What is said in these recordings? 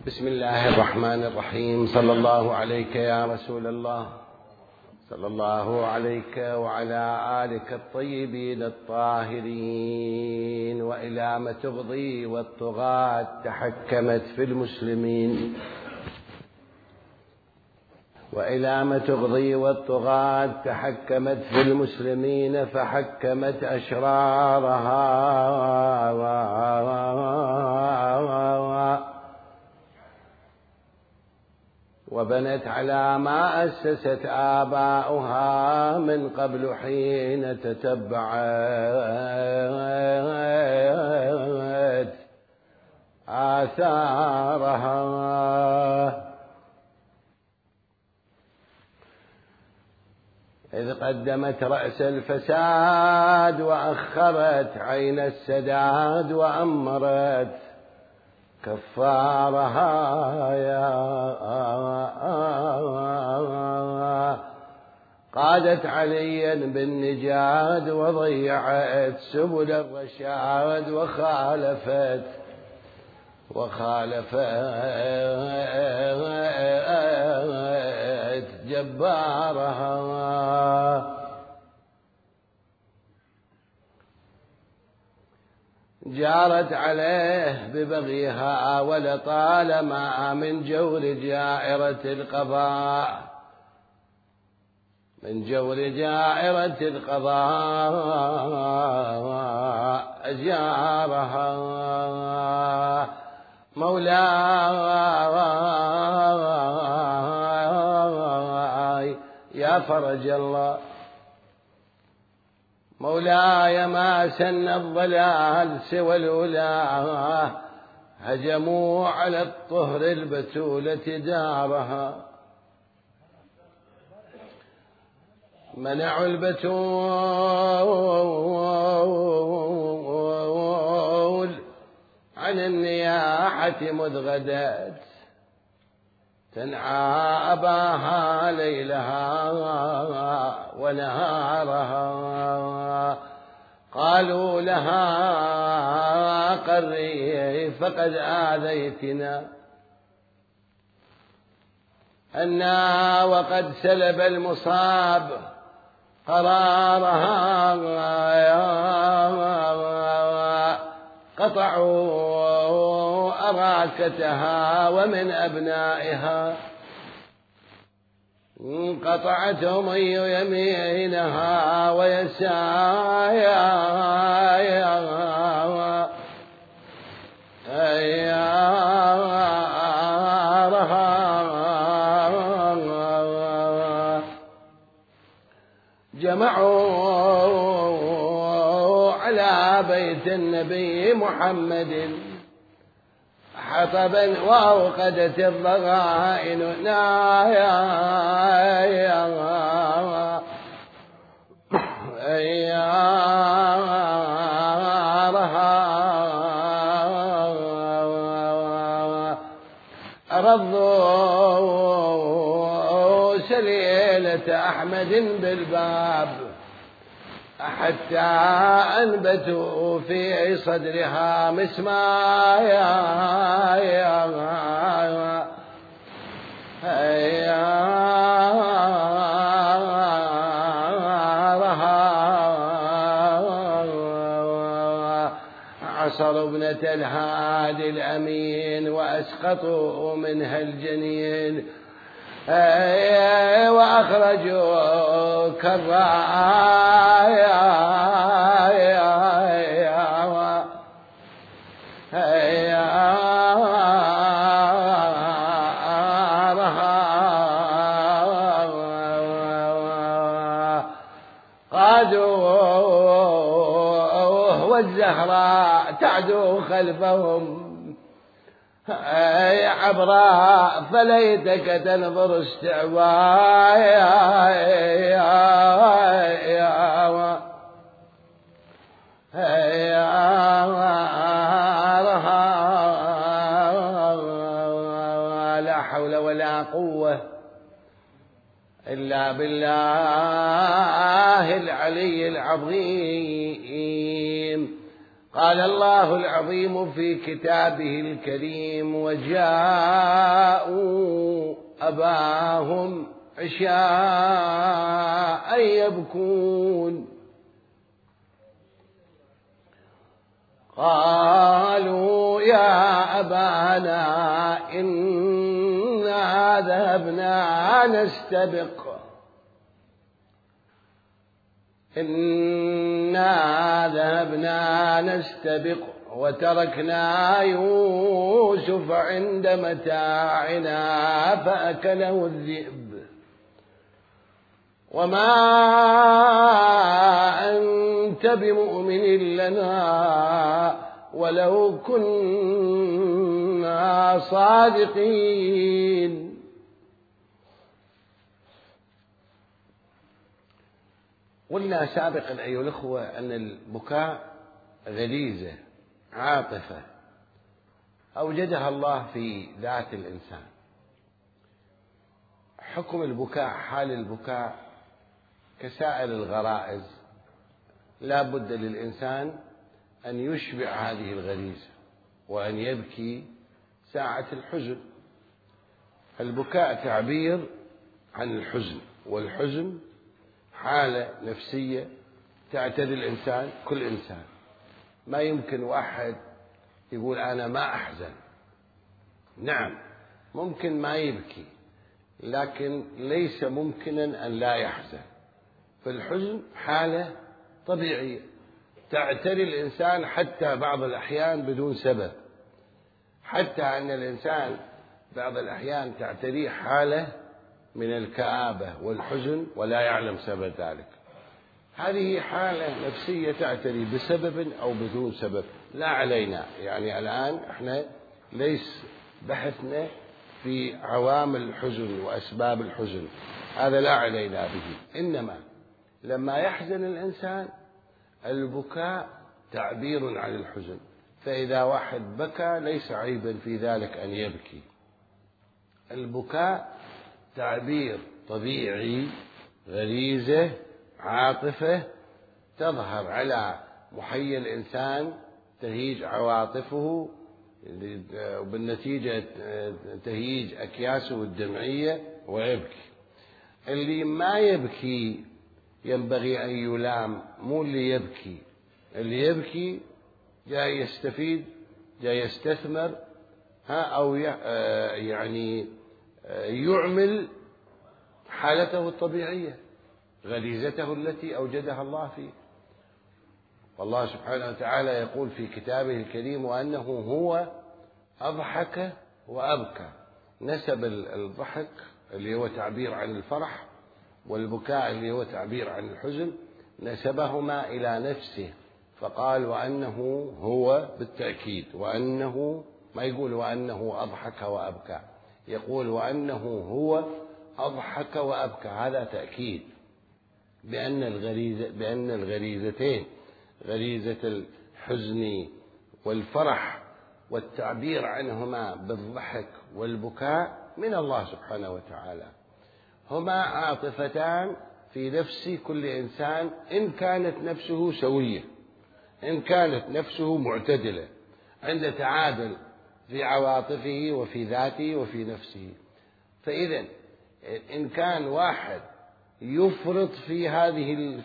بسم الله الرحمن الرحيم. صلى الله عليك يا رسول الله، صلى الله عليك وعلى آلك الطيبين الطاهرين. وإلى ما تغضي والطغاة تحكمت في المسلمين، وإلى ما تغضي والطغاة تحكمت في المسلمين فحكمت أشرارها وبنت على ما أسست آباؤها من قبل حين تتبعت آثارها. إذ قدمت رأس الفساد وأخرت عين السداد وأمرت كفارها قادت عليا بالنجاد وضيعت سبل الرشاد وخالفت جبارها. جارت عليه ببغيها ولطالما من جور جائرة القضاء أجارها مولاي يا فرج الله، مولاي ما سن الضلال سوى الولاة، هجموا على الطهر البتولة دارها، منعوا البتول عن النياحة مذ غدت، تنعى أباها ليلها ونهارها. قالوا لها قري فقد آذيتنا أنا وقد سلب المصاب قرارها، قطعوا أراكتها ومن أبنائها قطعتهم يمينها ويسارها جمعوا على بيت النبي محمد حطبا وأوقدت الضغائن نارها رضوا سليلة أحمد بالباب حتى أنبتوا في صدرها مسمايا عصروا ابنة الهادي الأمين وأسقطوا منها الجنين وأخرجوا كالرايا قادوه والزهراء تعدو خلفهم عبراء فليتك تنظر لا حول ولا قوة إلا بالله العلي العظيم. قال الله العظيم في كتابه الكريم: وجاءوا أباهم عشاء يبكون قالوا يا أبانا إنا ذهبنا نستبق وتركنا يوسف عند متاعنا فأكله الذئب وما أنت بمؤمن لنا ولو كنا صادقين. قلنا سابقا أيها الأخوة أن البكاء غريزة عاطفة أوجدها الله في ذات الإنسان. حكم البكاء، حال البكاء كسائر الغرائز، لا بد للإنسان أن يشبع هذه الغريزة وأن يبكي ساعة الحزن. البكاء تعبير عن الحزن، والحزن حالة نفسية تعتري الإنسان، كل إنسان. ما يمكن واحد يقول أنا ما أحزن. نعم ممكن ما يبكي، لكن ليس ممكنا أن لا يحزن. فالحزن حالة طبيعية تعتري الإنسان حتى بعض الأحيان بدون سبب، حتى أن الإنسان بعض الأحيان تعتريه حالة من الكآبة والحزن ولا يعلم سبب ذلك. هذه حالة نفسية تعتري بسبب أو بدون سبب، لا علينا. يعني الآن احنا ليس بحثنا في عوامل الحزن وأسباب الحزن، هذا لا علينا به. إنما لما يحزن الإنسان البكاء تعبير عن الحزن، فإذا واحد بكى ليس عيبا في ذلك أن يبكي. البكاء تعبير طبيعي، غريزة، عاطفة تظهر على محيي الإنسان، تهيج عواطفه وبالنتيجة تهيج أكياسه الدمعية ويبكي. اللي ما يبكي ينبغي أن يلام، مو اللي يبكي. اللي يبكي جاي يستفيد، جاي يستثمر، أو يعني يعمل حالته الطبيعية، غريزته التي أوجدها الله فيه. والله سبحانه وتعالى يقول في كتابه الكريم: وأنه هو أضحك وأبكى. نسب الضحك اللي هو تعبير عن الفرح والبكاء اللي هو تعبير عن الحزن، نسبهما إلى نفسه، فقال وأنه هو بالتأكيد، وأنه ما يقول وأنه أضحك وأبكى، يقول وأنه هو أضحك وأبكى. هذا تأكيد بأن الغريزتين، غريزة الحزن والفرح والتعبير عنهما بالضحك والبكاء، من الله سبحانه وتعالى. هما عاطفتان في نفس كل إنسان، إن كانت نفسه سوية، إن كانت نفسه معتدلة، عند تعادل في عواطفه وفي ذاته وفي نفسه. فإذا إن كان واحد يفرط في هذه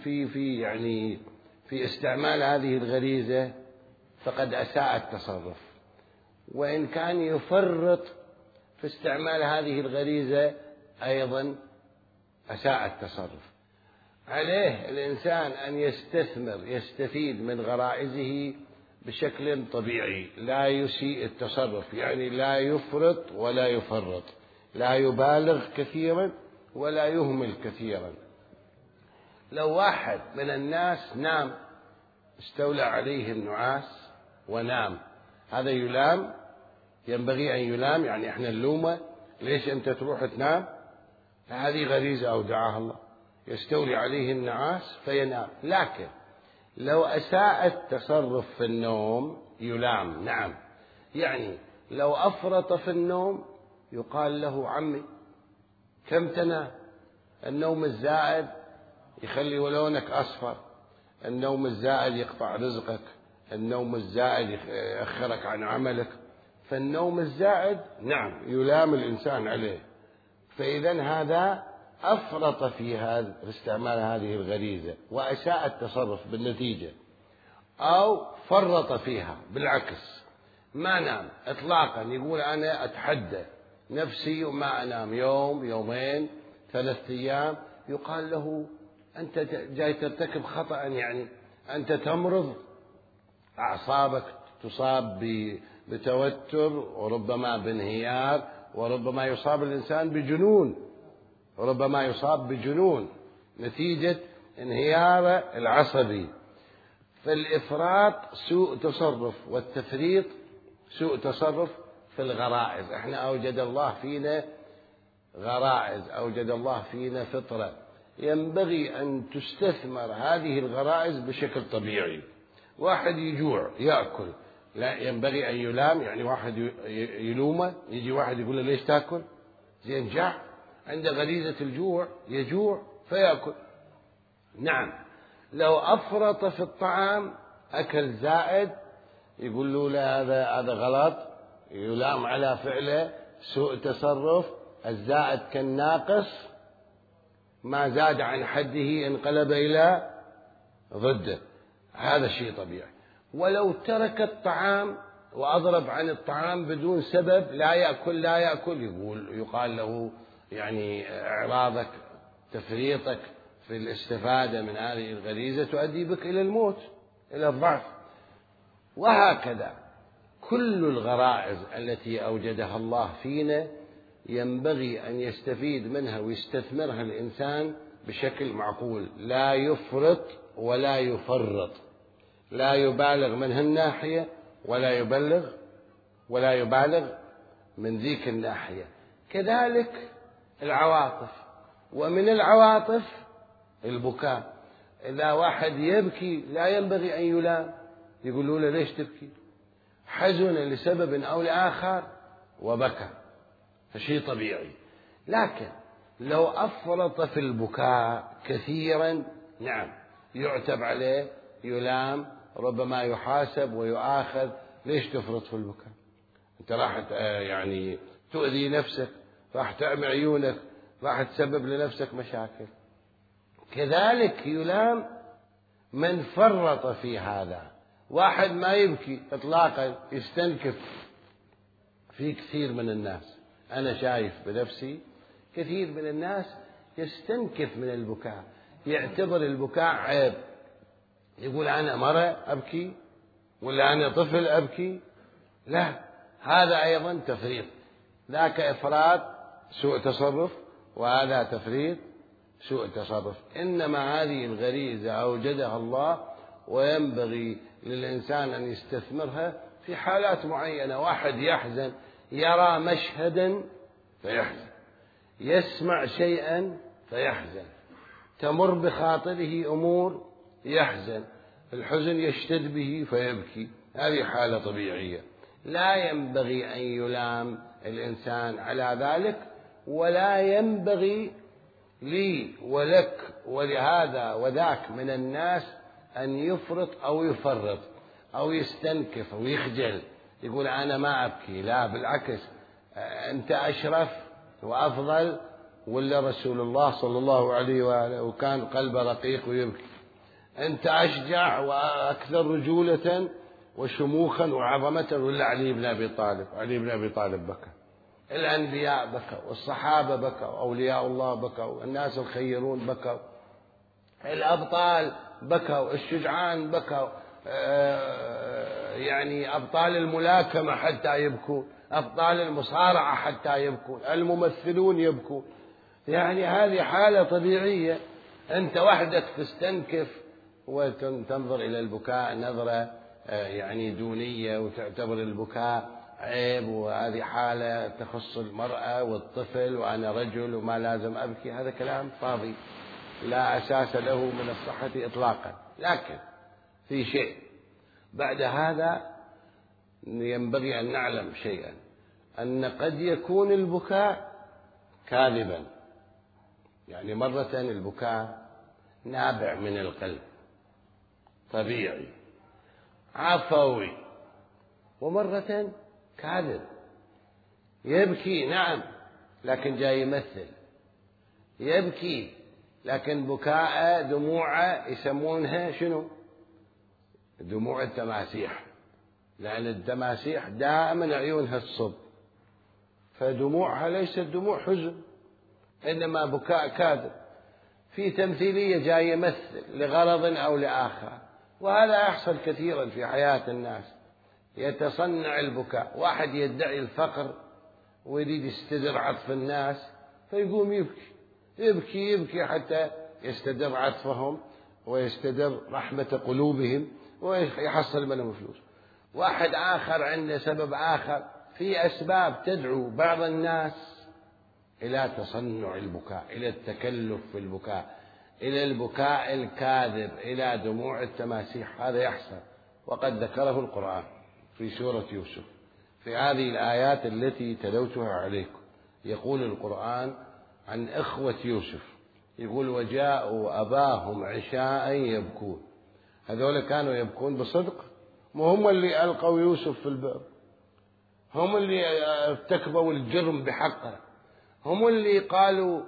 في استعمال هذه الغريزة فقد أساء التصرف، وإن كان يفرط في استعمال هذه الغريزة أيضا أساء التصرف. عليه الإنسان أن يستفيد من غرائزه بشكل طبيعي، لا يسيء التصرف، يعني لا يفرط ولا يفرط، لا يبالغ كثيرا ولا يهمل كثيرا. لو واحد من الناس نام، استولى عليه النعاس ونام، هذا يلام؟ ينبغي أن يلام؟ يعني احنا نلومه ليش أنت تروح تنام؟ هذه غريزة أودعها الله، يستولي عليه النعاس فينام. لكن لو أساء التصرف في النوم يلام، نعم. يعني لو أفرط في النوم يقال له عمي كم تنام؟ النوم الزائد يخلي ولونك أصفر، النوم الزائد يقطع رزقك، النوم الزائد يأخرك عن عملك، فالنوم الزائد نعم يلام الإنسان عليه. فإذا هذا أفرط في استعمال هذه الغريزة وأساء التصرف بالنتيجة، أو فرط فيها بالعكس ما نام إطلاقا، يقول أنا أتحدى نفسي وما أنام يوم يومين 3 أيام، يقال له أنت جاي ترتكب خطأ، يعني أنت تمرض، أعصابك تصاب بتوتر وربما بانهيار، وربما يصاب الإنسان بجنون، وربما يصاب بجنون نتيجة انهيار العصبي. فالإفراط سوء تصرف، والتفريط سوء تصرف في الغرائز. احنا أوجد الله فينا غرائز، أوجد الله فينا فطرة، ينبغي أن تستثمر هذه الغرائز بشكل طبيعي. واحد يجوع يأكل، لا ينبغي أن يلام، يعني واحد يلومه، يجي واحد يقول له ليش تأكل؟ زين جاع، عنده غريزة الجوع يجوع فيأكل. نعم لو أفرط في الطعام أكل زائد، يقول له لا هذا غلط، يلام على فعله، سوء تصرف، الزائد كالناقص، ما زاد عن حده انقلب إلى ضده، هذا شيء طبيعي. ولو ترك الطعام وأضرب عن الطعام بدون سبب، لا يأكل لا يأكل، يقال له يعني إعراضك تفريطك في الاستفادة من هذه الغريزة تؤدي بك إلى الموت، إلى الضعف. وهكذا كل الغرائز التي أوجدها الله فينا ينبغي أن يستفيد منها ويستثمرها الإنسان بشكل معقول، لا يفرط ولا يفرط، لا يبالغ من هالناحية ولا يبالغ من ذيك الناحية. كذلك العواطف، ومن العواطف البكاء. إذا واحد يبكي لا ينبغي أن يلام، يقولوا له ليش تبكي؟ حزن لسبب أو لآخر وبكى، فشيء طبيعي. لكن لو أفرط في البكاء كثيرا، نعم يعتب عليه، يلام، ربما يحاسب ويؤاخذ. ليش تفرط في البكاء؟ أنت راح يعني تؤذي نفسك، راح تعمي عيونك، راح تسبب لنفسك مشاكل. كذلك يلام من فرط في هذا. واحد ما يبكي إطلاقا يستنكف، في كثير من الناس، أنا شايف بنفسي كثير من الناس يستنكف من البكاء، يعتبر البكاء عيب، يقول أنا مرة أبكي ولا أنا طفل أبكي. لا، هذا أيضا تفريط، ذاك إفراط سوء تصرف، وهذا تفريط سوء تصرف. إنما هذه الغريزة أوجدها الله، وينبغي للإنسان أن يستثمرها في حالات معينة. واحد يحزن، يرى مشهدا فيحزن، يسمع شيئا فيحزن، تمر بخاطره أمور يحزن، الحزن يشتد به فيبكي، هذه حالة طبيعية، لا ينبغي أن يلام الإنسان على ذلك، ولا ينبغي لي ولك ولهذا وذاك من الناس أن يفرط أو يفرط أو يستنكف أو يخجل، يقول أنا ما أبكي. لا، بالعكس، أنت أشرف وأفضل، ولا رسول الله صلى الله عليه وآله وكان قلبه رقيق ويبكي. أنت أشجع وأكثر رجولة وشموخا وعظمة، ولا علي بن أبي طالب. علي بن أبي طالب بكى، الأنبياء بكوا، والصحابة بكوا، أولياء الله بكوا، الناس الخيرون بكوا، الأبطال بكوا، الشجعان بكوا، يعني أبطال الملاكمة حتى يبكوا، أبطال المصارعة حتى يبكوا، الممثلون يبكوا. يعني هذه حالة طبيعية. أنت وحدك تستنكف وتنظر إلى البكاء نظرة يعني دونية، وتعتبر البكاء عيب، وهذه حالة تخص المرأة والطفل، وأنا رجل وما لازم أبكي. هذا كلام فاضي لا أساس له من الصحة إطلاقا. لكن في شيء بعد هذا ينبغي أن نعلم شيئا، أن قد يكون البكاء كاذبا. يعني مرة البكاء نابع من القلب طبيعي، عفوي، ومرة كاذب، يبكي نعم لكن جاي يمثل، يبكي لكن بكاء دموعه يسمونها شنو؟ دموع التماسيح، لأن التماسيح دائما عيونها الصب، فدموعها ليست دموع حزن إنما بكاء كاذب، في تمثيلية جاي يمثل لغرض أو لآخر. وهذا يحصل كثيرا في حياة الناس، يتصنع البكاء، واحد يدعي الفقر ويريد يستدر عطف الناس فيقوم يبكي يبكي يبكي حتى يستدر عطفهم ويستدر رحمة قلوبهم ويحصل منهم فلوس. واحد آخر عنده سبب آخر، في أسباب تدعو بعض الناس إلى تصنع البكاء، إلى التكلف في البكاء، إلى البكاء الكاذب، إلى دموع التماسيح. هذا يحصل، وقد ذكره القرآن في سورة يوسف في هذه الآيات التي تلوتها عليكم. يقول القرآن عن إخوة يوسف، يقول وجاءوا أباهم عشاء يبكون. هذول كانوا يبكون بصدق، وهم اللي ألقوا يوسف في البئر، هم اللي ارتكبوا الجرم بحقه، هم اللي قالوا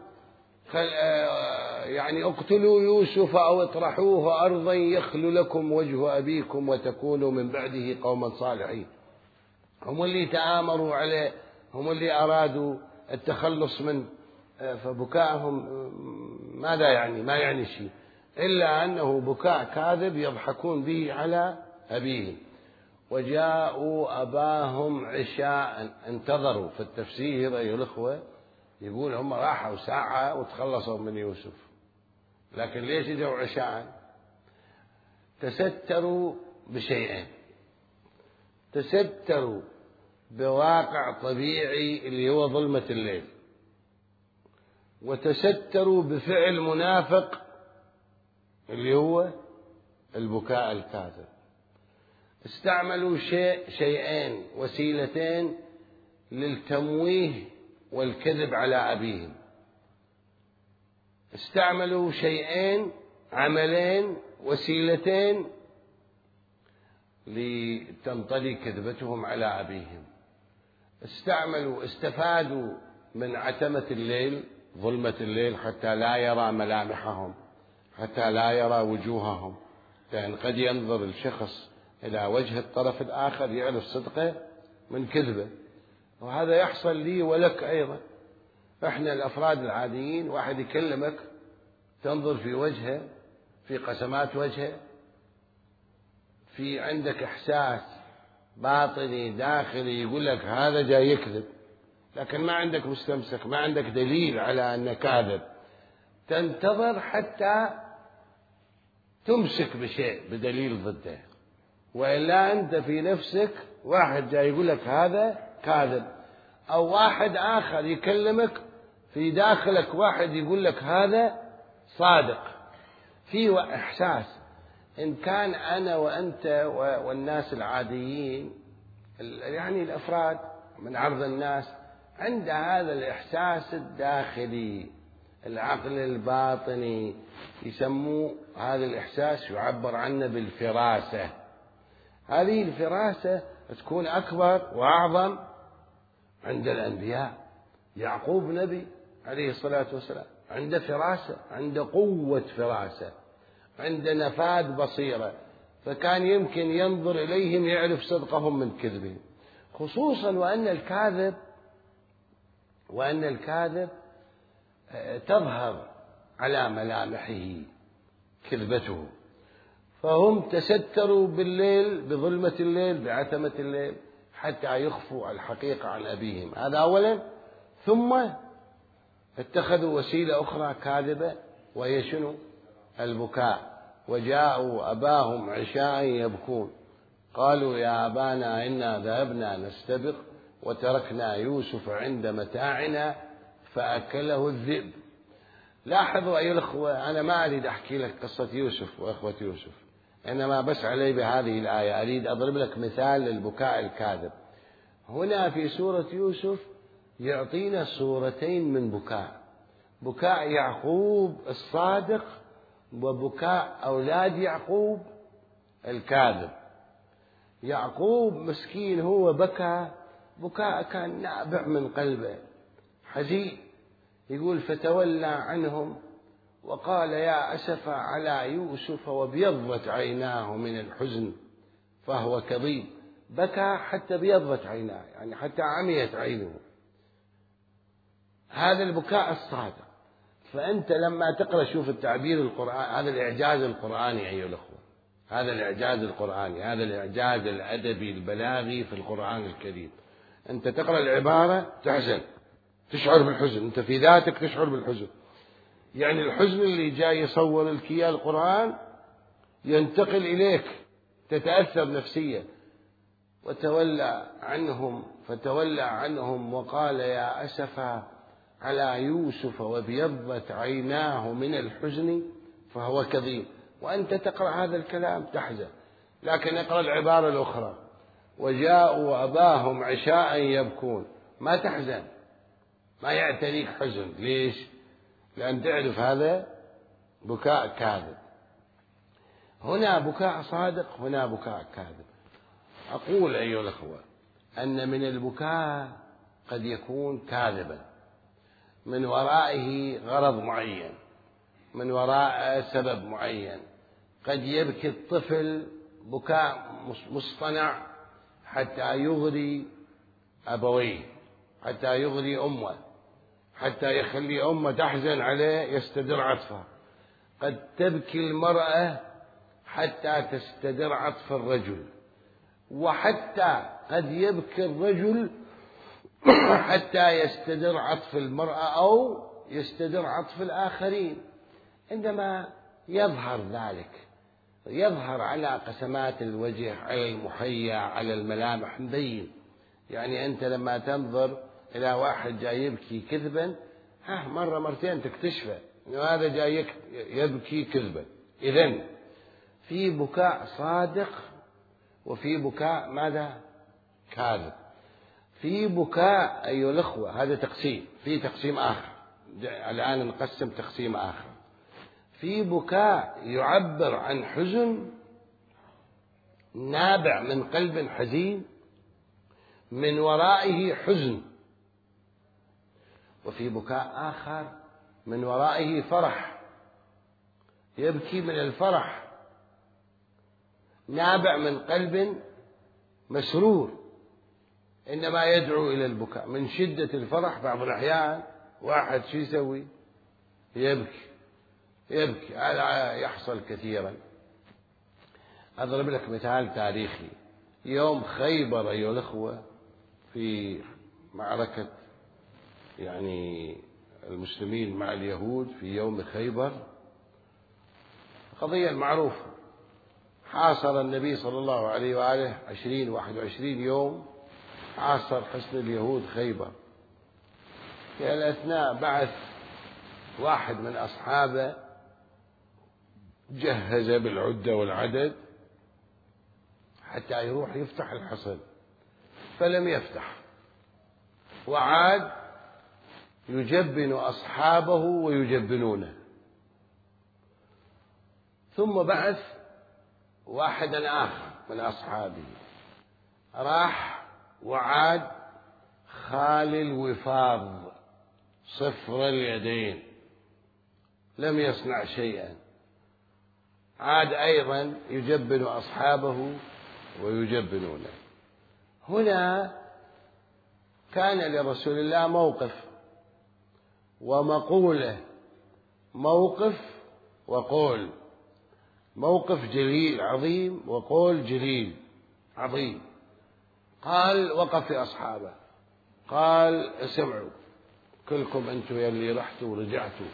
يعني اقتلوا يوسف أو اطرحوه أرضا يخل لكم وجه أبيكم وتكونوا من بعده قوما صالحين. هم اللي تآمروا عليه، هم اللي أرادوا التخلص منه. فبكاءهم ماذا يعني؟ ما يعني شيء إلا أنه بكاء كاذب يضحكون به على أبيهم. وجاءوا أباهم عشاء، انتظروا. في التفسير أيها الأخوة يقول هم راحوا ساعة وتخلصوا من يوسف، لكن ليش جاءوا عشاء؟ تستروا بشيئين، تستروا بواقع طبيعي اللي هو ظلمة الليل، وتستروا بفعل منافق اللي هو البكاء الكاذب. استعملوا شيئين، وسيلتين للتمويه والكذب على أبيهم. استعملوا شيئين، عملين، وسيلتين لتنطلي كذبتهم على أبيهم. استفادوا من عتمة الليل، ظلمة الليل، حتى لا يرى ملامحهم، حتى لا يرى وجوههم، لأن قد ينظر الشخص إلى وجه الطرف الآخر يعرف صدقه من كذبه، وهذا يحصل لي ولك أيضا. إحنا الأفراد العاديين واحد يكلمك تنظر في وجهه، في قسمات وجهه، في عندك إحساس باطني داخلي يقول لك هذا جاي يكذب، لكن ما عندك مستمسك، ما عندك دليل على أنه كاذب. تنتظر حتى تمسك بشيء بدليل ضده، وإلا أنت في نفسك واحد جاي يقول لك هذا كاذب، أو واحد آخر يكلمك في داخلك واحد يقول لك هذا صادق. في إحساس. إن كان أنا وأنت والناس العاديين، يعني الأفراد من عرض الناس، عند هذا الإحساس الداخلي، العقل الباطني، يسموه هذا الإحساس يعبر عنه بالفراسة. هذه الفراسة تكون أكبر وأعظم عند الأنبياء. يعقوب نبي عليه الصلاة والسلام عنده فراسة، عنده قوة فراسة، عنده نفاذ بصيرة، فكان يمكن ينظر إليهم يعرف صدقهم من كذبهم. خصوصا وأن الكاذب تظهر على ملامحه كذبته. فهم تستروا بالليل، بظلمة الليل، بعتمة الليل، حتى يخفوا الحقيقة عن أبيهم. هذا أولا. ثم اتخذوا وسيلة أخرى كاذبة، وهي شنو؟ البكاء. وجاءوا أباهم عشاء يبكون، قالوا يا أبانا إنا ذهبنا نستبق وتركنا يوسف عند متاعنا فأكله الذئب. لاحظوا أيها الأخوة، أنا ما أريد أحكي لك قصة يوسف وإخوة يوسف، إنما بس علي بهذه الآية أريد أضرب لك مثال للبكاء الكاذب. هنا في سورة يوسف يعطينا صورتين من بكاء يعقوب الصادق، وبكاء أولاد يعقوب الكاذب. يعقوب مسكين هو بكى بكاء كان نابع من قلبه حزين. يقول فتولى عنهم وقال يا أسف على يوسف وابيضت عيناه من الحزن فهو كظيم. بكى حتى بيضت عيناه، يعني حتى عميت عينه. هذا البكاء الصادق. فأنت لما تقرأ شوف التعبير القرآن، هذا الإعجاز القرآني أيها الأخوة، هذا الإعجاز القرآني، هذا الإعجاز الأدبي البلاغي في القرآن الكريم. أنت تقرأ العبارة تحزن، تشعر بالحزن، أنت في ذاتك تشعر بالحزن. يعني الحزن اللي جاي يصور لك إياه القرآن ينتقل إليك، تتأثر نفسيا. وتولى عنهم فتولى عنهم وقال يا أسفا على يوسف وابيضت عيناه من الحزن فهو كظيم. وأنت تقرأ هذا الكلام تحزن. لكن اقرأ العبارة الأخرى وجاءوا أباهم عشاء يبكون، ما تحزن، ما يعتريك حزن. ليش؟ لأن تعرف هذا بكاء كاذب. هنا بكاء صادق، هنا بكاء كاذب. أقول أيها الأخوة أن من البكاء قد يكون كاذبا، من ورائه غرض معين، من وراء سبب معين. قد يبكي الطفل بكاء مصطنع حتى يغري أبويه، حتى يغري أمه، حتى يخلي أمه تحزن عليه يستدر عطفها. قد تبكي المرأة حتى تستدر عطف الرجل، وحتى قد يبكي الرجل حتى يستدر عطف المرأة أو يستدر عطف الآخرين. عندما يظهر ذلك، يظهر على قسمات الوجه، على المحيا، على الملامح مبين. يعني أنت لما تنظر إلى واحد جاي يبكي كذبا، مرة مرتين تكتشفه إنه هذا جاي يبكي كذبا. إذن في بكاء صادق وفي بكاء ماذا؟ كاذب. في بكاء أيها الأخوة، هذا تقسيم، في تقسيم آخر، الآن نقسم تقسيم آخر. في بكاء يعبر عن حزن نابع من قلب حزين من ورائه حزن، وفي بكاء آخر من ورائه فرح، يبكي من الفرح نابع من قلب مسرور، إنما يدعو إلى البكاء من شدة الفرح. بعض الأحيان واحد شو يسوي؟ يبكي. هذا يحصل كثيرا. أضرب لك مثال تاريخي. يوم خيبر أيها الأخوة، في معركة يعني المسلمين مع اليهود في يوم خيبر، قضية معروفة. حاصر النبي صلى الله عليه وآله 21 يوم، حاصر حصن اليهود خيبر. في الأثناء بعث واحد من أصحابه، جهز بالعدة والعدد حتى يروح يفتح الحصن، فلم يفتح، وعاد يجبن أصحابه ويجبنونه. ثم بعث واحدا آخر من أصحابه، راح وعاد خالي الوفاض صفر اليدين، لم يصنع شيئا. عاد أيضا يجبن أصحابه ويجبنونه. هنا كان لرسول الله موقف ومقولة، موقف وقول، موقف جليل عظيم وقول جليل عظيم. قال وقف لأصحابه، قال اسمعوا كلكم أنتم يلي رحتوا ورجعتوا،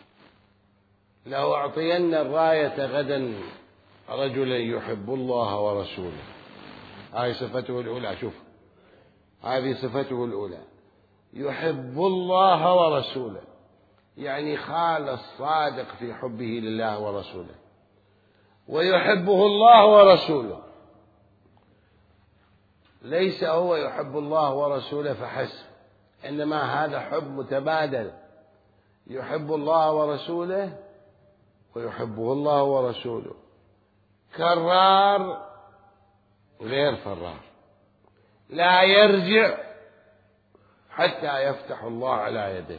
لو أعطين الراية غدا رجلا يحب الله ورسوله. هذه صفته الأولى. شوف، هذه صفته الأولى، يحب الله ورسوله، يعني خالص صادق في حبه لله ورسوله، ويحبه الله ورسوله. ليس هو يحب الله ورسوله فحسب، إنما هذا حب متبادل، يحب الله ورسوله ويحبه الله ورسوله. كرار غير فرار، لا يرجع حتى يفتح الله على يده.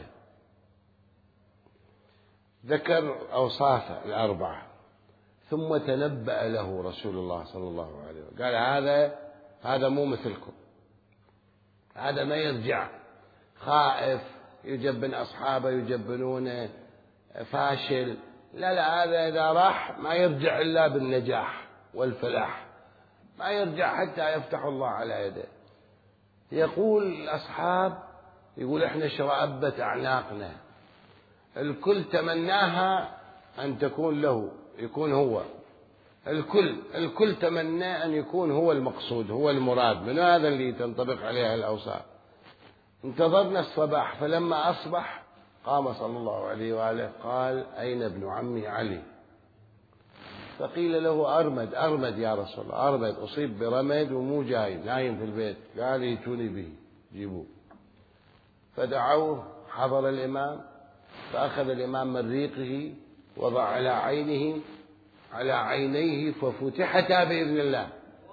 ذكر أوصافه الأربعة، ثم تنبأ له رسول الله صلى الله عليه وسلم قال هذا مو مثلكم، هذا ما يرجع، خائف، يجبن أصحابه، يجبنونه، فاشل، لا هذا إذا راح ما يرجع إلا بالنجاح والفلاح، ما يرجع حتى يفتح الله على يده. يقول الأصحاب، يقول إحنا شرأبت أعناقنا، الكل تمناها أن تكون له، يكون هو، الكل تمنى أن يكون هو المقصود، هو المراد، من هذا اللي تنطبق عليها الأوصاف. انتظرنا الصباح، فلما أصبح قام صلى الله عليه وآله قال: أين ابن عمي علي؟ فقيل له: أرمد يا رسول الله، أرمد، أصيب برمد ومو جاي، نايم في البيت. قال: ائتوني به، جيبوه. فدعوه، حضر الإمام، فأخذ الإمام من ريقه، وضع على عينيه ففتحتا بإذن الله.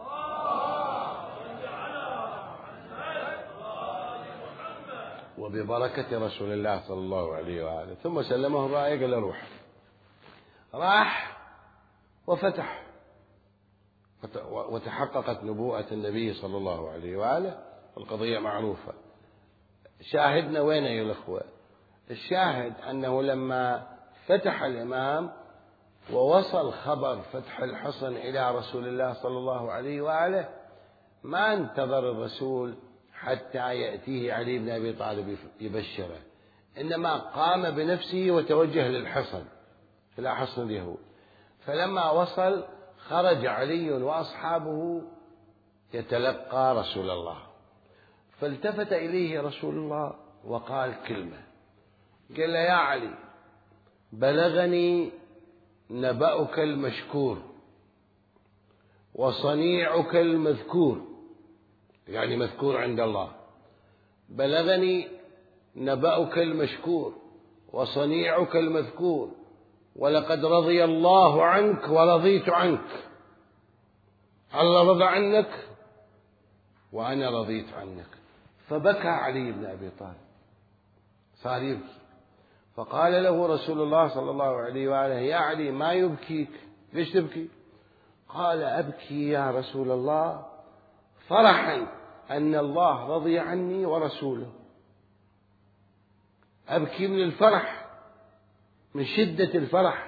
وببركة رسول الله صلى الله عليه وآله. ثم سلمه الراية، قال له: روح. راح وفتح، وتحققت نبوءة النبي صلى الله عليه وآله. القضية معروفة. شاهدنا وين يا الأخوة؟ الشاهد أنه لما فتح الإمام ووصل خبر فتح الحصن إلى رسول الله صلى الله عليه وآله، ما انتظر الرسول حتى يأتيه علي بن أبي طالب يبشره، إنما قام بنفسه وتوجه للحصن، إلى حصن اليهود. فلما وصل خرج علي وأصحابه يتلقى رسول الله، فالتفت إليه رسول الله وقال كلمة، قال له: يا علي، بلغني نبأك المشكور وصنيعك المذكور، يعني مذكور عند الله. بلغني نبأك المشكور وصنيعك المذكور، ولقد رضي الله عنك ورضيت عنك. الله رضى عنك وأنا رضيت عنك. فبكى علي بن أبي طالب، صار يبكي. فقال له رسول الله صلى الله عليه وآله: يا علي، ما يبكيك؟ ليش تبكي؟ قال: أبكي يا رسول الله فرحا أن الله رضي عني ورسوله. أبكي من الفرح، من شدة الفرح.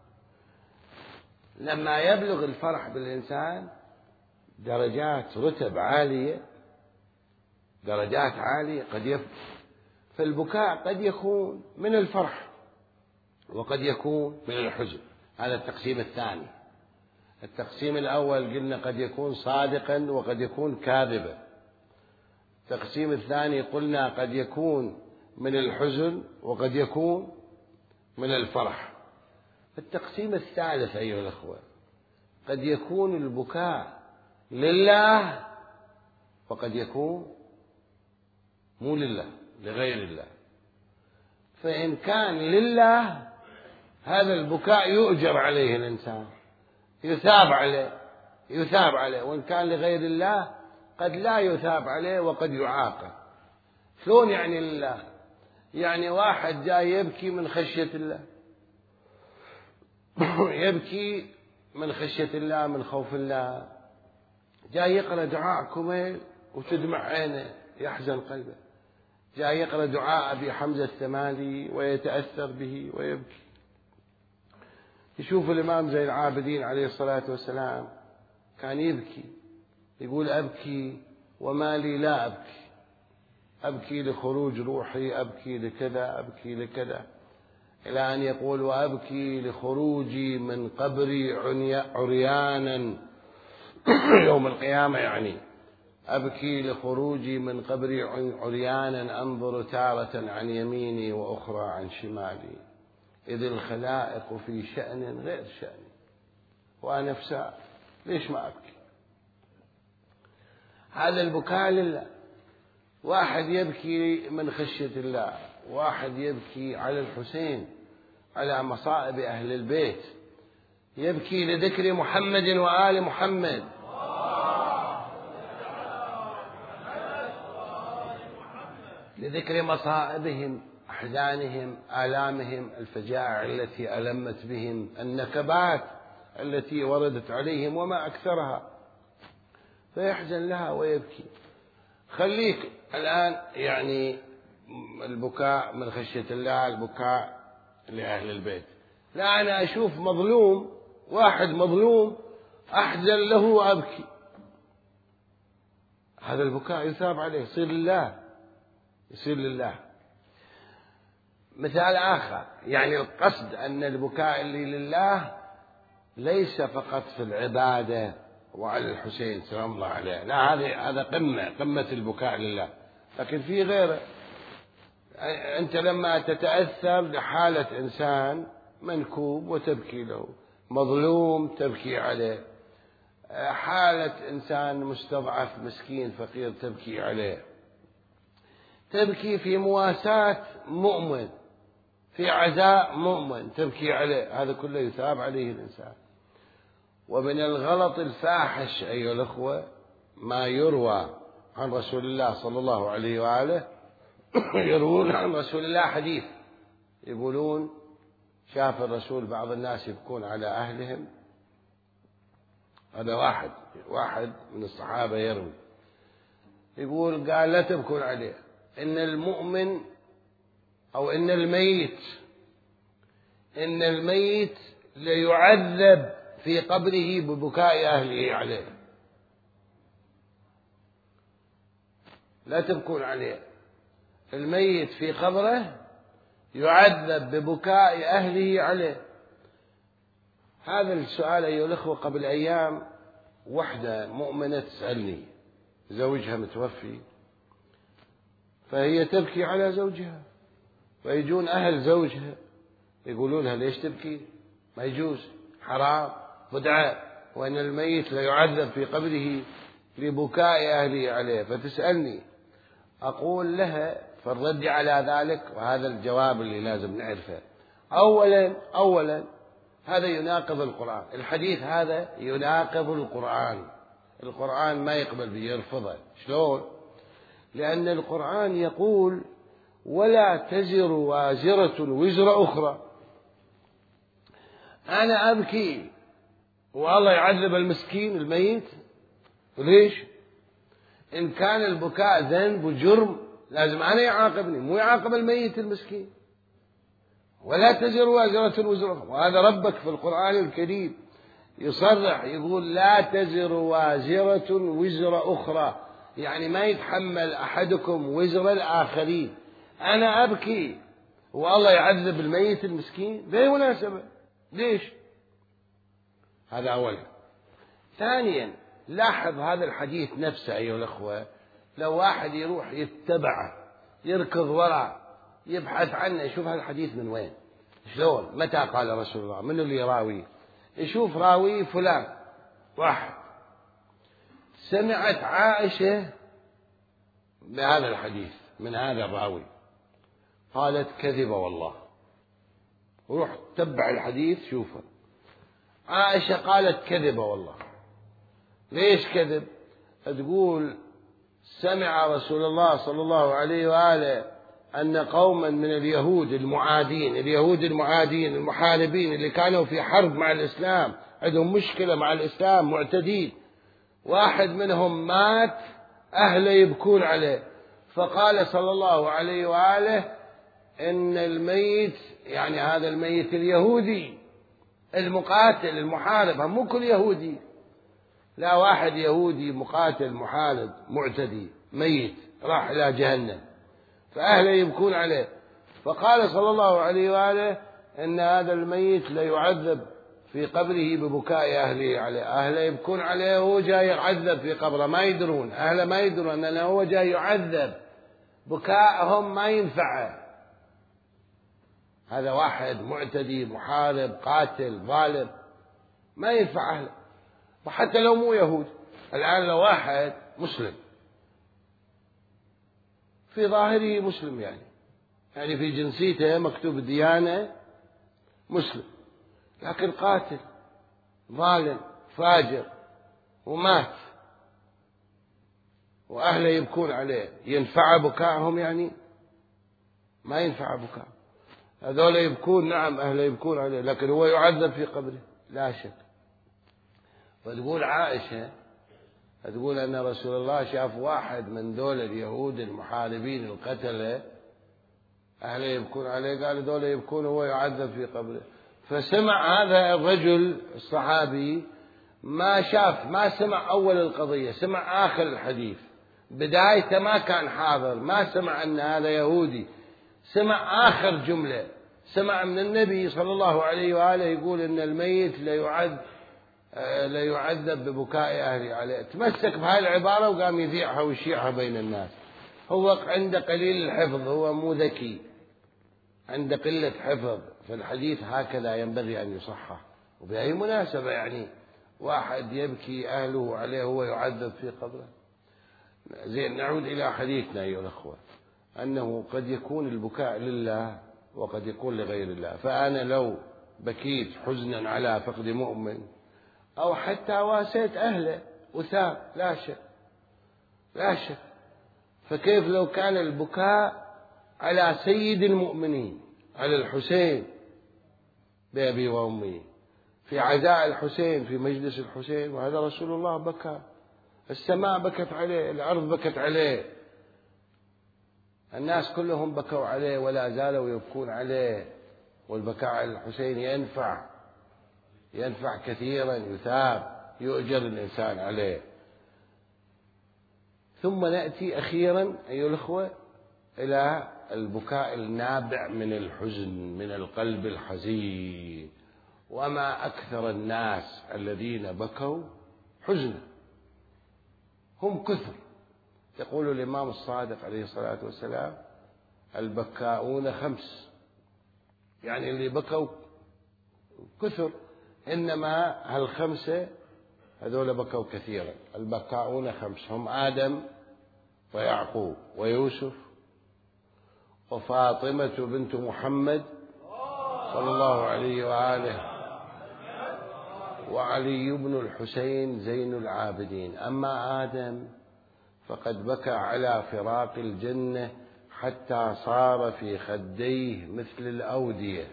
لما يبلغ الفرح بالإنسان درجات، رتب عالية، درجات عالية، قد يبكي. فالبكاء قد يكون من الفرح وقد يكون من الحزن. هذا التقسيم الثاني. التقسيم الأول قلنا قد يكون صادقا وقد يكون كاذبا. التقسيم الثاني قلنا قد يكون من الحزن وقد يكون من الفرح. التقسيم الثالث أيها الأخوة، قد يكون البكاء لله وقد يكون مو لله، لغير الله. فإن كان لله هذا البكاء يؤجر عليه الإنسان، يثاب عليه. وإن كان لغير الله قد لا يثاب عليه وقد يعاقب. شلون يعني لله؟ يعني واحد جاي يبكي من خشية الله، يبكي من خشية الله، من خوف الله، جاي يقرأ دعاء كميل وتدمع عينه، يحزن قلبه. جاي يقرأ دعاء أبي حمزة الثمالي ويتأثر به ويبكي. يشوف الإمام زين العابدين عليه الصلاة والسلام كان يبكي، يقول: أبكي وما لي لا أبكي، أبكي لخروج روحي، أبكي لكذا، أبكي لكذا، إلى أن يقول: وأبكي لخروجي من قبري عريانا يوم القيامة، يعني أبكي لخروجي من قبري عريانا أنظر تارة عن يميني وأخرى عن شمالي، إذ الخلائق في شأن غير شأني وأنا في ساعة، ليش ما أبكي؟ هذا البكاء لله. واحد يبكي من خشية الله، واحد يبكي على الحسين، على مصائب أهل البيت، يبكي لذكر محمد وآل محمد، لذكر مصائبهم، أحزانهم، آلامهم، الفجائع التي ألمت بهم، النكبات التي وردت عليهم وما أكثرها، فيحزن لها ويبكي. خليك الآن يعني البكاء من خشية الله، البكاء لأهل البيت. لا، أنا أشوف مظلوم، واحد مظلوم أحزن له وأبكي، هذا البكاء يثاب عليه، يصير لله، يصير لله. مثال آخر، يعني القصد أن البكاء اللي لله ليس فقط في العبادة وعلى الحسين سلام الله عليه، لا، هذا قمة البكاء لله، لكن في غيره. أنت لما تتأثر لحالة إنسان منكوب وتبكي له، مظلوم تبكي عليه، حالة إنسان مستضعف مسكين فقير تبكي عليه، تبكي في مواساة مؤمن، في عزاء مؤمن تبكي عليه، هذا كله يثاب عليه الإنسان. ومن الغلط الفاحش أيها الأخوة ما يروى عن رسول الله صلى الله عليه وآله يروون عن رسول الله حديث، يقولون شاف الرسول بعض الناس يبكون على أهلهم. هذا واحد من الصحابة يروي، يقول قال لا تبكون عليه، إن المؤمن أو إن الميت ليعذب في قبره ببكاء أهله عليه. لا تبكون عليه، الميت في قبره يعذب ببكاء أهله عليه. هذا السؤال أيها الأخوة قبل أيام وحدة مؤمنة تسألني، زوجها متوفي، فهي تبكي على زوجها، فيجون أهل زوجها يقولون لها ليش تبكي؟ ما يجوز، حرام، بدعة، وأن الميت لا يعذب في قبره لبكاء أهله عليه. فتسألني، أقول لها في الرد على ذلك، وهذا الجواب اللي لازم نعرفه، أولا هذا يناقض القرآن، الحديث هذا يناقض القرآن ما يقبل به، يرفضه. شلون؟ لأن القرآن يقول ولا تزر وازرة وزر أخرى. أنا أبكي والله يعذب المسكين الميت، ليش؟ إن كان البكاء ذنب وجرم لازم أنا يعاقبني، مو يعاقب الميت المسكين. ولا تزر وازرة وزر أخرى، وهذا ربك في القرآن الكريم يصرح يقول لا تزر وازرة وزر أخرى، يعني ما يتحمل أحدكم وزر الآخرين. أنا أبكي والله يعذب الميت المسكين بأي مناسبة؟ ليش؟ هذا أولا. ثانيا، لاحظ هذا الحديث نفسه أيها الأخوة، لو واحد يروح يتبعه، يركض وراء، يبحث عنه، يشوف هذا الحديث من وين، شلون، متى قال رسول الله، من اللي يراويه، يشوف راوي فلان واحد، سمعت عائشة بهذا الحديث من هذا الراوي، قالت كذب والله، وروح تتبع الحديث شوفه، عائشة قالت كذب والله. ليش كذب؟ تقول سمع رسول الله صلى الله عليه وآله أن قوما من اليهود المعادين المحاربين اللي كانوا في حرب مع الإسلام، عندهم مشكلة مع الإسلام، معتدين، واحد منهم مات، أهله يبكون عليه، فقال صلى الله عليه وآله إن الميت، يعني هذا الميت اليهودي المقاتل المحارب، مو كل يهودي، لا، واحد يهودي مقاتل محارب معتدي ميت راح إلى جهنم، فأهله يبكون عليه، فقال صلى الله عليه وآله إن هذا الميت ليعذب في قبره ببكاء أهله عليه، أهله يبكون عليه وهو جاي يعذب في قبره، ما يدرون، أهله ما يدرون أنه هو جاي يعذب، بكاءهم ما ينفعه. هذا واحد معتدي محارب قاتل ظالم، ما ينفع أهله، وحتى لو مو يهود. الآن لو واحد مسلم في ظاهره مسلم، يعني في جنسيته مكتوب ديانة مسلم، لكن قاتل ظالم فاجر ومات، وأهله يبكون عليه، ينفع بكائهم؟ يعني ما ينفع بكاء. هذول يبكون، نعم أهله يبكون عليه، لكن هو يعذب في قبره لا شك. فتقول عائشة تقول أن رسول الله شاف واحد من دول اليهود المحاربين القتلة أهله يبكون عليه، قال دول يبكون وهو يعذب في قبره. فسمع هذا الرجل الصحابي ما سمع أول القضية، سمع آخر الحديث، بدايته ما كان حاضر، ما سمع أن هذا يهودي، سمع آخر جملة، سمع من النبي صلى الله عليه وآله يقول إن الميت لا يعذب ببكاء أهله عليه. تمسك بهاي العبارة وقام يذيعها ويشيعها بين الناس. هو عنده قليل الحفظ، هو مو ذكي، عنده قلة حفظ، فالحديث هكذا ينبغي أن يصحح. وبأي مناسبة يعني واحد يبكي أهله عليه هو يعذب في قبره؟ زين، نعود إلى حديثنا أيها الأخوة، أنه قد يكون البكاء لله وقد يكون لغير الله. فأنا لو بكيت حزنا على فقد مؤمن أو حتى واسيت أهله وثاب، لا شك. فكيف لو كان البكاء على سيد المؤمنين، على الحسين بأبي وأمي، في عزاء الحسين، في مجلس الحسين، وهذا رسول الله بكى، السماء بكت عليه، الأرض بكت عليه، الناس كلهم بكوا عليه ولا زالوا يبكون عليه. والبكاء على الحسين ينفع كثيرا، يثاب، يؤجر الإنسان عليه. ثم نأتي أخيرا أيها الأخوة إلى البكاء النابع من الحزن، من القلب الحزين. وما أكثر الناس الذين بكوا حزنا، هم كثر. يقول الإمام الصادق عليه الصلاة والسلام البكاؤون 5، يعني اللي بكوا كثر، إنما هال5 هذول بكوا كثيرا. البكاؤون 5 هم آدم ويعقوب ويوسف وفاطمة بنت محمد صلى الله عليه وآله وعلي بن الحسين زين العابدين. أما آدم فقد بكى على فراق الجنة حتى صار في خديه مثل الأودية،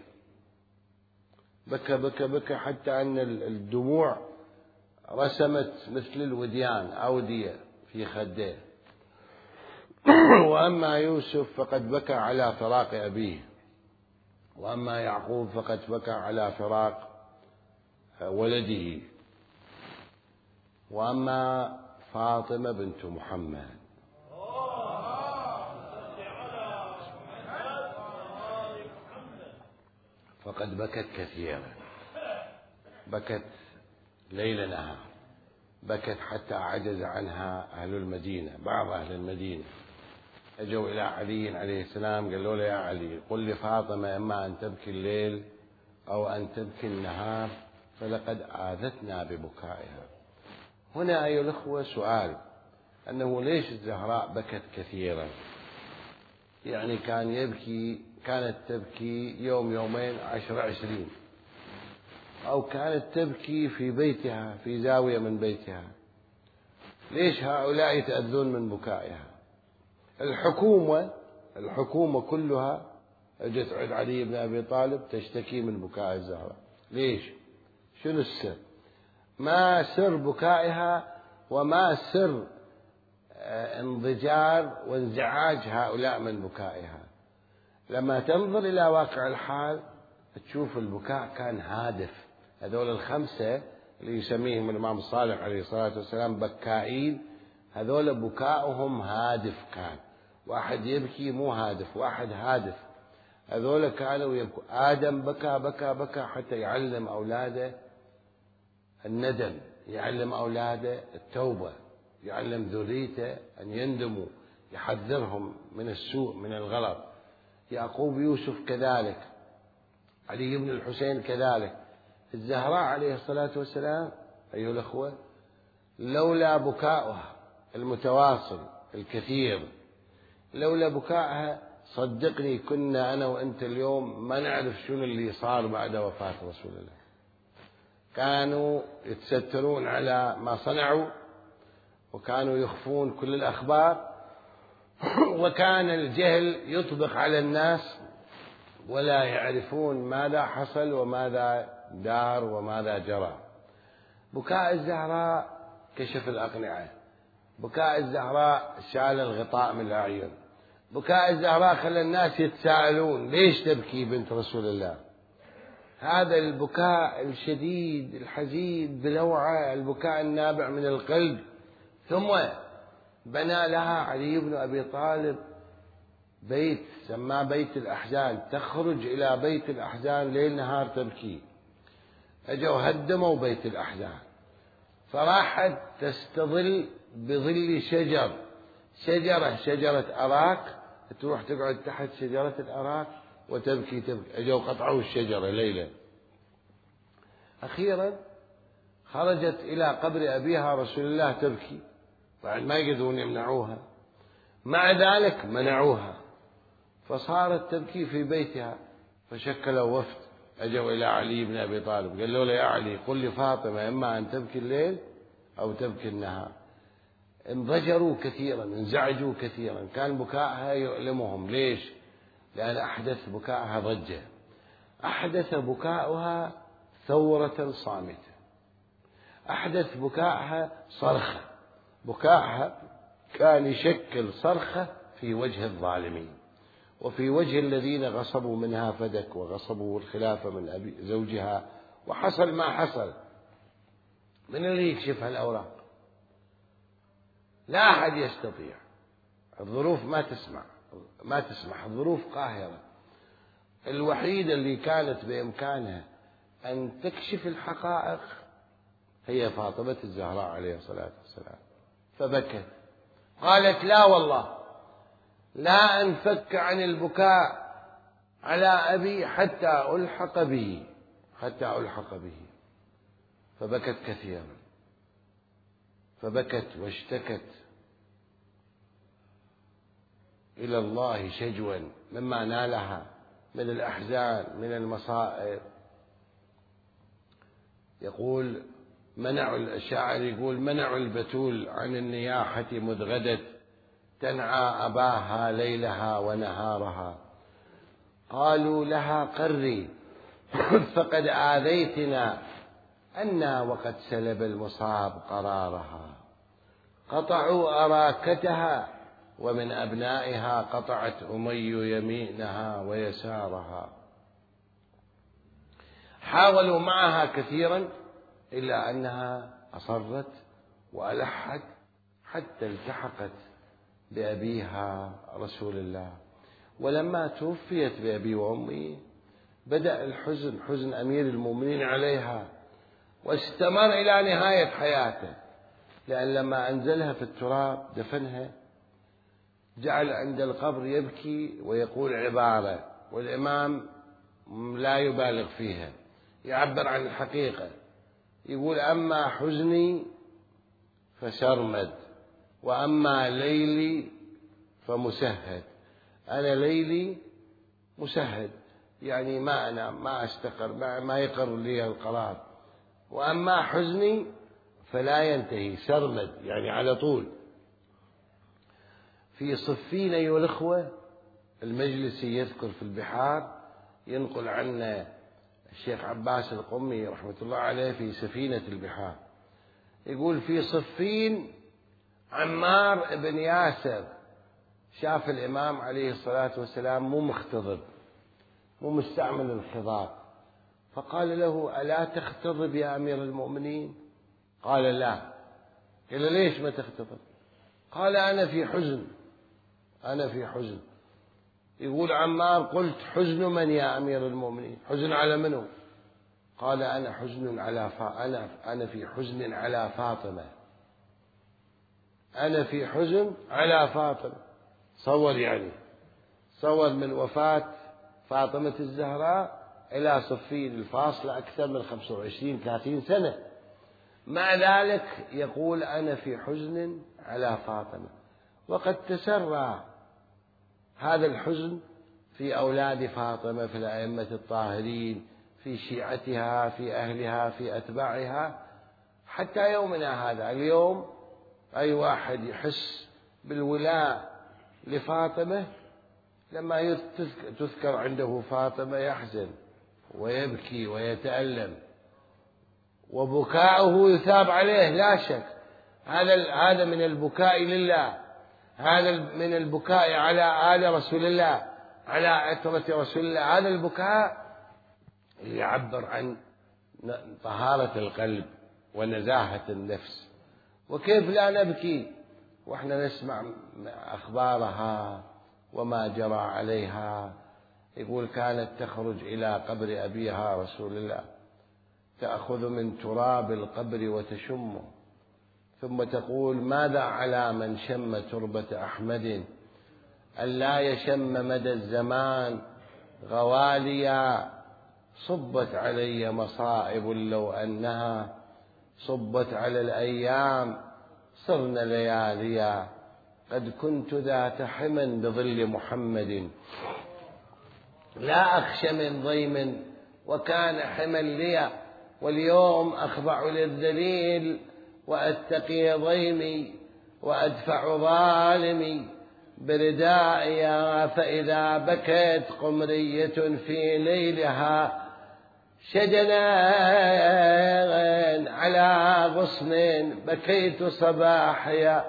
بكى حتى أن الدموع رسمت مثل الوديان أودية في خديه. وأما يوسف فقد بكى على فراق أبيه، وأما يعقوب فقد بكى على فراق ولده، وأما فاطمة بنت محمد فقد بكت كثيرا، بكت ليل نهار، بكت حتى عجز عنها أهل المدينة. بعض أهل المدينة أجوا إلى علي عليه السلام قالوا له يا علي قل لفاطمة إما أن تبكي الليل أو أن تبكي النهار فلقد آذتنا ببكائها. هنا أيها الأخوة سؤال، أنه ليش الزهراء بكت كثيرا؟ يعني كانت تبكي يوم يومين 10 20، أو كانت تبكي في بيتها في زاوية من بيتها. ليش هؤلاء يتأذون من بكائها؟ الحكومة كلها اجت عند علي بن أبي طالب تشتكي من بكاء الزهراء. ليش؟ شنو السر؟ ما سر بكائها وما سر انضجار وانزعاج هؤلاء من بكائها؟ لما تنظر إلى واقع الحال تشوف البكاء كان هادف. هذول ال5 اللي يسميهم الإمام الصالح عليه الصلاة والسلام بكائين، هذول بكاؤهم هادف. كان واحد يبكي مو هادف، واحد هادف. هذول كانوا يبكوا. آدم بكى حتى يعلم أولاده الندم، يعلم أولاده التوبة، يعلم ذريته أن يندموا، يحذرهم من السوء من الغلط. يعقوب يوسف كذلك، علي بن الحسين كذلك. الزهراء عليه الصلاة والسلام أيها الأخوة لولا بكاؤها المتواصل الكثير، لولا بكائها صدقني كنا أنا وأنت اليوم ما نعرف شنو اللي صار بعد وفاة رسول الله. كانوا يتسترون على ما صنعوا، وكانوا يخفون كل الأخبار وكان الجهل يطبق على الناس ولا يعرفون ماذا حصل وماذا دار وماذا جرى. بكاء الزهراء كشف الأقنعة، بكاء الزهراء شال الغطاء من الأعين، بكاء الزهراء خلى الناس يتساءلون ليش تبكي بنت رسول الله. هذا البكاء الشديد الحزين بلوعة، البكاء النابع من القلب. ثم بنى لها علي بن أبي طالب بيت سماه بيت الأحزان، تخرج إلى بيت الأحزان ليل نهار تبكي. أجوا هدموا بيت الأحزان، فراحت تستظل بظل شجرة أراك، تروح تقعد تحت شجرة الأراك وتبكي. أجوا قطعوا الشجرة ليلة. أخيرا خرجت إلى قبر أبيها رسول الله تبكي، بعد ما يقدرون يمنعوها، مع ذلك منعوها، فصارت تبكي في بيتها. فشكلوا وفد أجوا إلى علي بن أبي طالب، قالوا له يا علي قل لفاطمة إما أن تبكي الليل أو تبكي النهار. انضجروا كثيرا، انزعجوا كثيرا، كان بكاءها يؤلمهم. ليش؟ لأن أحدث بكاءها ضجة، أحدث بكاؤها ثورة صامتة، أحدث بكاءها صرخة. بكاءها كان يشكل صرخة في وجه الظالمين وفي وجه الذين غصبوا منها فدك وغصبوا الخلافة من زوجها، وحصل ما حصل. من اللي يكشف هالأوراق؟ لا أحد يستطيع، الظروف ما تسمح، الظروف قاهرة. الوحيدة اللي كانت بإمكانها أن تكشف الحقائق هي فاطمة الزهراء عليه الصلاة والسلام، فبكت. قالت لا والله لا أنفك عن البكاء على أبي حتى ألحق به. فبكت كثيرا، فبكت واشتكت إلى الله شجوا مما نالها من الأحزان من المصائب. يقول الشاعر يقول منعوا البتول عن النياحة مذ غدت، تنعى أباها ليلها ونهارها. قالوا لها قري فقد آذيتنا أنا وقد سلب المصاب قرارها. قطعوا أراكتها ومن أبنائها قطعت أمي يمينها ويسارها. حاولوا معها كثيرا إلا أنها أصرت وألحت حتى التحقت بأبيها رسول الله. ولما توفيت بأبي وأمي بدأ الحزن، حزن أمير المؤمنين عليها، واستمر إلى نهاية حياته. لأن لما أنزلها في التراب دفنها، جعل عند القبر يبكي ويقول عبارة، والإمام لا يبالغ فيها، يعبر عن الحقيقة. يقول أما حزني فسرمد وأما ليلي فمسهد. أنا ليلي مسهد، يعني ما أنام ما أستقر، ما يقر لي القرار. وأما حزني فلا ينتهي، سرمد يعني على طول. في صفين أيها الأخوة، المجلسي يذكر في البحار، ينقل عنا الشيخ عباس القمي رحمة الله عليه في سفينة البحار، يقول في صفين عمار بن ياسر شاف الإمام عليه الصلاة والسلام مو مختضب، مو مستعمل الخضاب، فقال له ألا تختضب يا أمير المؤمنين؟ قال لا. قال ليش ما تختضب؟ قال أنا في حزن. يقول عمار قلت حزن من يا أمير المؤمنين؟ حزن على منه؟ قال أنا في حزن على فاطمة. أنا في حزن على فاطمة. صور من وفاة فاطمة الزهراء إلى صفين، الفاصلة أكثر من 25-30 سنة. مع ذلك يقول أنا في حزن على فاطمة. وقد تسرى هذا الحزن في أولاد فاطمة، في الأئمة الطاهرين، في شيعتها، في أهلها، في أتباعها، حتى يومنا هذا. اليوم أي واحد يحس بالولاء لفاطمة لما تذكر عنده فاطمة يحزن ويبكي ويتألم، وبكاؤه يثاب عليه لا شك. هذا من البكاء لله، هذا من البكاء على آل رسول الله، على عترة رسول الله. هذا البكاء يعبر عن طهارة القلب ونزاهة النفس. وكيف لا نبكي وإحنا نسمع أخبارها وما جرى عليها؟ يقول كانت تخرج إلى قبر أبيها رسول الله، تأخذ من تراب القبر وتشمه، ثم تقول ماذا على من شم تربة أحمد ألا يشم مدى الزمان غواليا، صبت علي مصائب لو أنها صبت على الأيام صرن لياليا، قد كنت ذات حما بظل محمد لا أخشى من ضيم وكان حما لي، واليوم أخضع للذليل وأتقي ضيمي وأدفع ظالمي بردائي، فإذا بكت قمرية في ليلها شجنا على غصن بكيت صباحيا،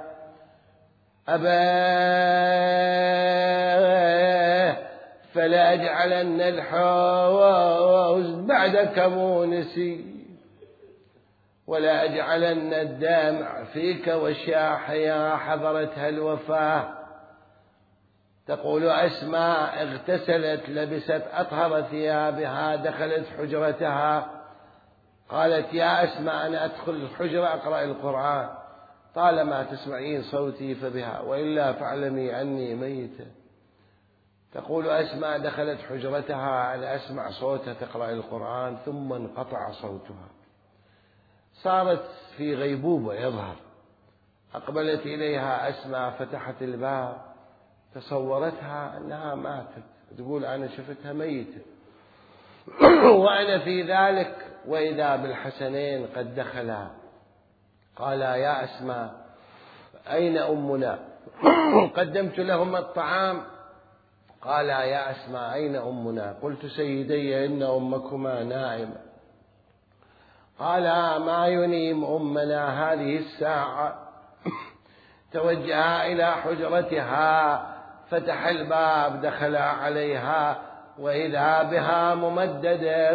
أبا فلا أجعلن الحوز بعدك مونسي، ولا أجعلن الدمع فيك وشاحيا، حضرتها الوفاة. تقول أسماء اغتسلت لبست أطهر ثيابها، دخلت حجرتها، قالت يا أسماء أنا أدخل الحجرة أقرأ القرآن، طالما تسمعين صوتي فبها، وإلا فاعلمي أني ميتة. تقول أسماء دخلت حجرتها أنا أسمع صوتها تقرأ القرآن، ثم انقطع صوتها، صارت في غيبوبة يظهر. أقبلت إليها أسماء، فتحت الباب، تصورتها أنها ماتت، تقول أنا شفتها ميتة وأنا في ذلك، وإذا بالحسنين قد دخلا. قال يا أسماء أين أمنا؟ قدمت لهم الطعام. قال يا أسماء أين أمنا؟ قلت سيدي إن أمكما نائمة. قال ما ينيم أمنا هذه الساعة؟ توجها إلى حجرتها، فتح الباب، دخل عليها، وإذا بها ممددة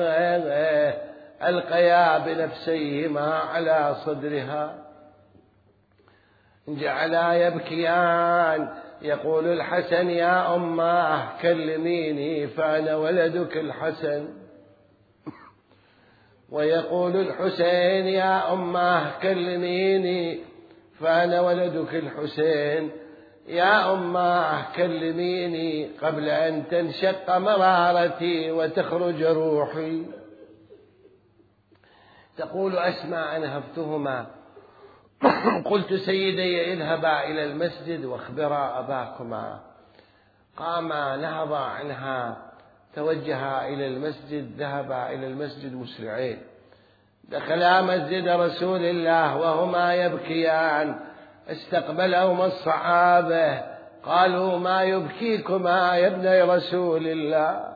ألقيا بنفسيهما على صدرها، جعلا يبكيان. يقول الحسن يا أماه كلميني فأنا ولدك الحسن، ويقول الحسين يا أماه كلميني فأنا ولدك الحسين، يا أماه كلميني قبل أن تنشق مرارتي وتخرج روحي. تقول أسماء أنهبتهما، قلت سيدي اذهبا إلى المسجد واخبرا أباكما. قاما نهضا عنها، توجها إلى المسجد، ذهبا إلى المسجد مسرعين، دخلا مسجد رسول الله وهما يبكيان. استقبلهما الصحابة قالوا ما يبكيكما يا ابني رسول الله؟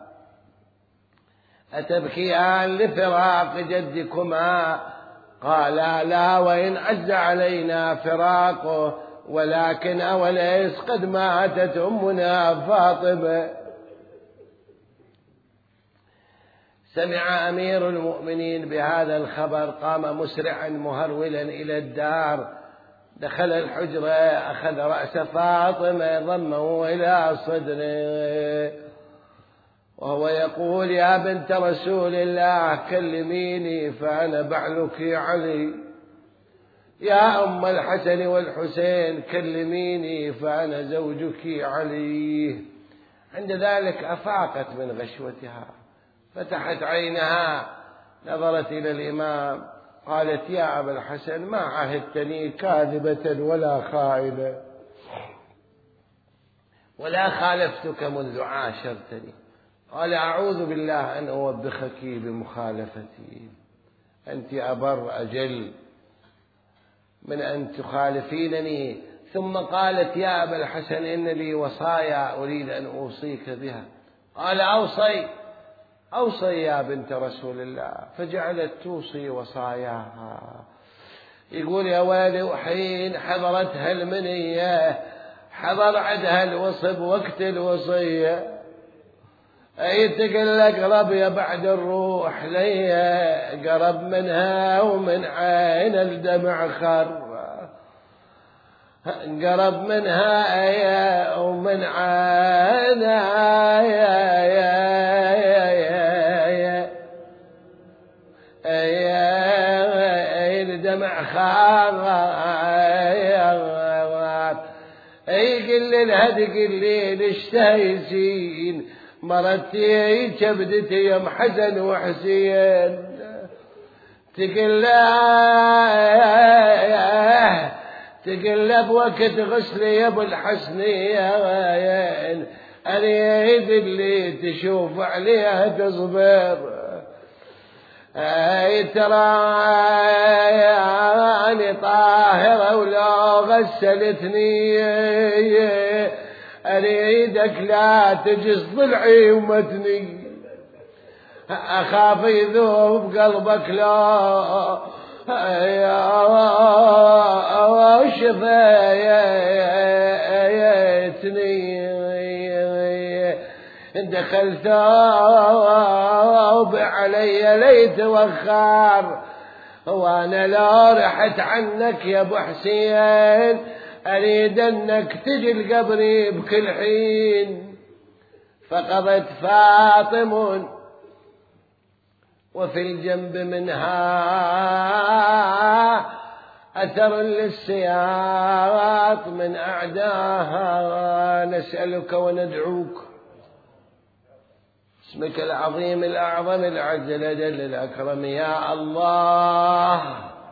أتبكيان لفراق جدكما؟ قالا لا وإن عز علينا فراقه، ولكن أوليس قد ماتت أمنا فاطمة. سمع أمير المؤمنين بهذا الخبر، قام مسرعا مهرولا إلى الدار، دخل الحجرة، أخذ رأس فاطمة ضمه إلى صدره وهو يقول يا بنت رسول الله كلميني فأنا بعلك علي، يا أم الحسن والحسين كلميني فأنا زوجك علي. عند ذلك أفاقت من غشوتها، فتحت عينها، نظرت إلى الإمام، قالت يا أبا الحسن ما عهدتني كاذبة ولا خائبة، ولا خالفتك منذ عاشرتني. قال أعوذ بالله أن أوبخك بمخالفتي، أنت أبر أجل من أن تخالفينني ثم قالت يا أبا الحسن إن لي وصايا أريد أن أوصيك بها. قال أوصي يا بنت رسول الله. فجعلت توصي وصاياها. يقول يا ويلي وحين حضرتها المنية حضر عدها الوصب وقت الوصية، أي تقل أقرب يا بعد الروح ليا، قرب منها ومن عين الدمع خر، قرب منها يا ومن عينها يا الدمع خار، اي قل لها تقلي اشتهيسين مرتي كبدتي يا حسن وحسين، تقل بوقت غسلي يا ابو الحسنين، اريد اللي تشوف عليها تصبر، اي تراني طاهرة ولو غسلتني اريدك لا تجس ضلعي ومتني، اخاف يذوب قلبك لا شفيتني، دخلت علي ليت وخار، وانا لا رحت عنك يا ابو حسين اريد انك تجي لقبري بكل حين. فقضت فاطم وفي الجنب منها أثر للسياط من أعداها، نسألك وندعوك اسمك العظيم الأعظم الأعز الأجل الأكرم يا الله،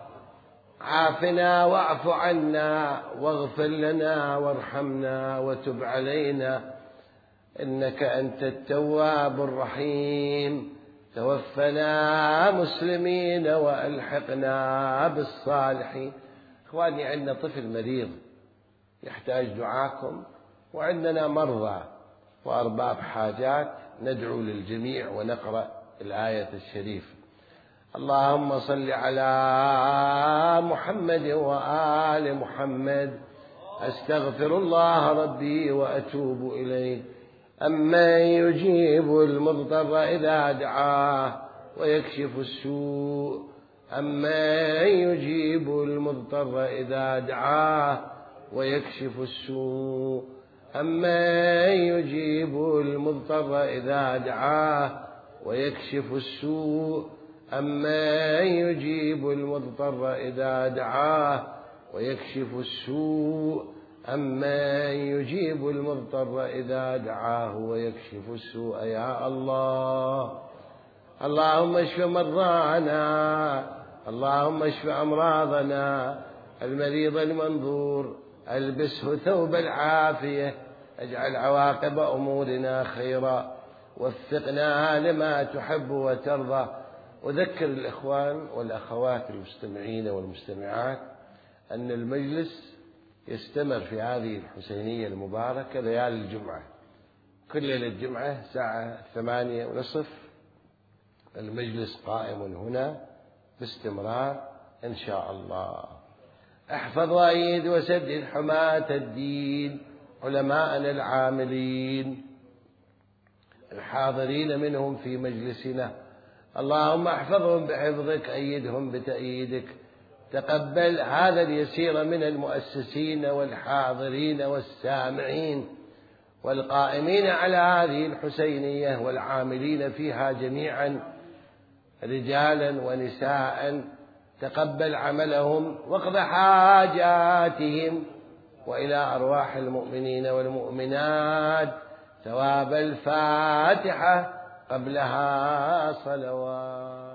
عافنا واعف عنا واغفر لنا وارحمنا وتب علينا إنك أنت التواب الرحيم. توفنا مسلمين وألحقنا بالصالحين. إخواني عندنا طفل مريض يحتاج دعاكم، وعندنا مرضى وأرباب حاجات، ندعو للجميع ونقرأ الآية الشريفة. اللهم صل على محمد وآل محمد، أستغفر الله ربي وأتوب إليه. أمن يجيب المضطر إذا دعاه ويكشف السوء، أمن يجيب المضطر إذا دعاه ويكشف السوء، أمن يجيب المضطر إذا دعاه ويكشف السوء، أمن يجيب المضطر إذا دعاه ويكشف السوء، أمن يجيب المضطر إذا دعاه ويكشف السوء يا الله. اللهم اشف مرضانا، اللهم اشف أمراضنا، المريض المنظور ألبسه ثوب العافية، اجعل عواقب أمورنا خيرا، وفقنا لما تحب وترضى. أذكر الإخوان والأخوات المستمعين والمستمعات أن المجلس يستمر في هذه الحسينية المباركة ليالي الجمعة، كل ليلة الجمعة الساعة 8:30 المجلس قائم هنا باستمرار إن شاء الله. احفظ وأيد وسدد حماة الدين، علماءنا العاملين الحاضرين منهم في مجلسنا، اللهم احفظهم بحفظك، أيدهم بتأييدك. تقبل هذا اليسير من المؤسسين والحاضرين والسامعين والقائمين على هذه الحسينية والعاملين فيها جميعا رجالا ونساء، تقبل عملهم واقض حاجاتهم، وإلى أرواح المؤمنين والمؤمنات ثواب الفاتحة قبلها صلوات.